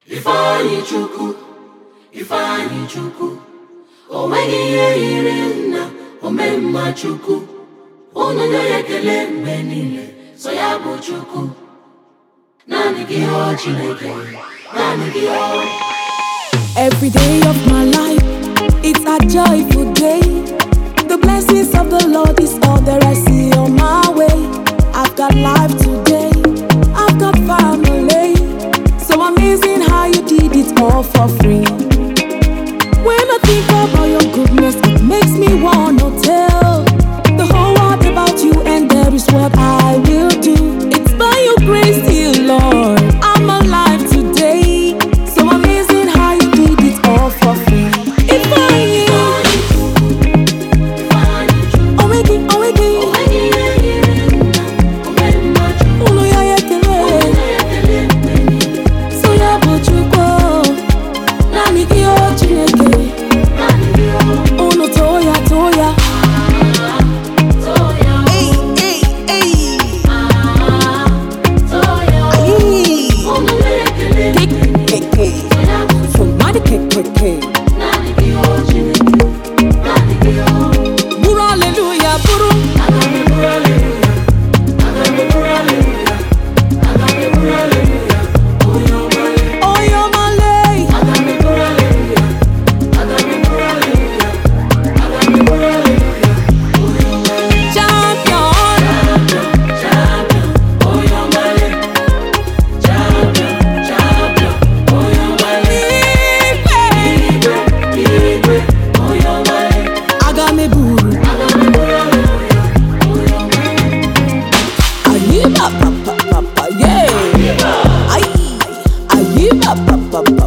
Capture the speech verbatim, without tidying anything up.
Ifeanyi Chukwu, Ifeanyi Chukwu, o nweghị ihe yiri nna omemma Chukwu. Unu nye ekele mgbe niile, so ya bụ Chukwu. Naanị gị ọ Chineke, naanị gị ọ. Every day of my life, it's a joyful day. The blessings of the Lord is all that I see on my way. I've got life today, I've got family. So amazing how you did it all for free. When I think about your goodness, it makes me wanna tell the whole world about you, and that is what I will do. It's by your grace, dear Lord, I'm alive today. So amazing how you did it all for free. If I yeah, I, I, I, I,